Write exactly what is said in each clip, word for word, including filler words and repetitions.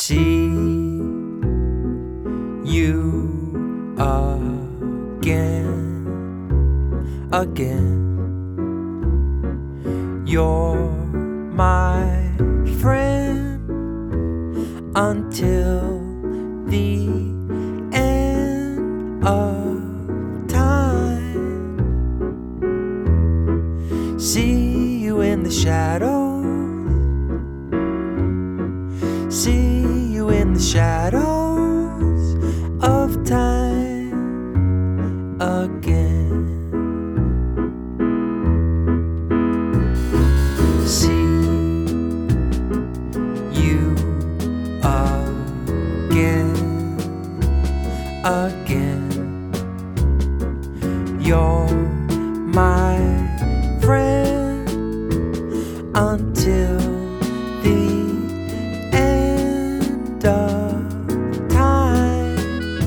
See you again, again. You're my friend until the end of time. See you in the shadows. See you in the shadows of time again. See you again, again. You're my friend until the end of time.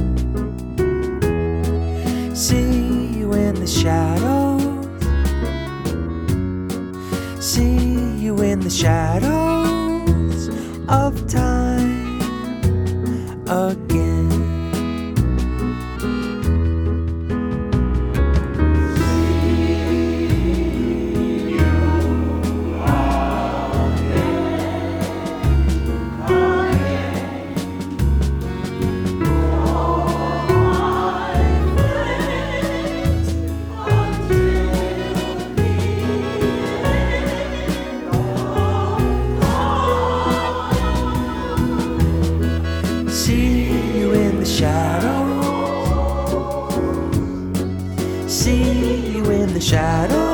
See you in the shadows. See you in the shadows of time again. See you in the shadows. See you in the shadows.